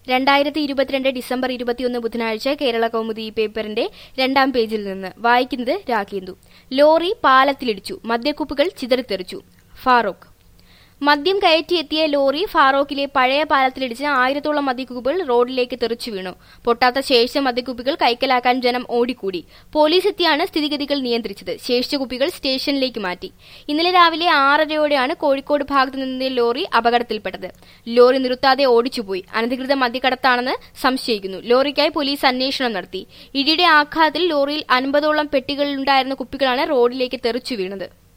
2022 December 21 ബുധനാഴ്ച കേരള കൗമുദി പേപ്പറിന്റെ 2ാം പേജിൽ നിന്ന് വായിക്കുന്നത് രാഖേന്ദു. ലോറി പാലത്തിലിടിച്ചു, മദ്യക്കുപ്പികൾ ചിതറിത്തെറിച്ചു. ഫാറൂഖ്. മദ്യം കയറ്റിയെത്തിയ ലോറി ഫാറൂഖിലെ പഴയ പാലത്തിലിടിച്ച് 1000-ഓളം മദ്യക്കുപ്പികൾ റോഡിലേക്ക് തെറിച്ചു വീണു. പൊട്ടാത്ത ശേഷിച്ച മദ്യക്കുപ്പികൾ കൈക്കലാക്കാൻ ജനം ഓടിക്കൂടി. പോലീസ് എത്തിയാണ് സ്ഥിതിഗതികൾ നിയന്ത്രിച്ചത്. ശേഷിച്ച കുപ്പികൾ സ്റ്റേഷനിലേക്ക് മാറ്റി. ഇന്നലെ രാവിലെ 6:30യോടെയാണ് കോഴിക്കോട് ഭാഗത്തു നിന്ന് ലോറി അപകടത്തിൽപ്പെട്ടത്. ലോറി നിർത്താതെ ഓടിച്ചുപോയി. അനധികൃത മദ്യക്കടത്താണെന്ന് സംശയിക്കുന്നു. ലോറിക്കായി പോലീസ് അന്വേഷണം നടത്തി. ഇടിയുടെ ആഘാതത്തിൽ ലോറിയിൽ 50ഓളം പെട്ടികളിലുണ്ടായിരുന്ന കുപ്പികളാണ് റോഡിലേക്ക് തെറിച്ചു വീണത്.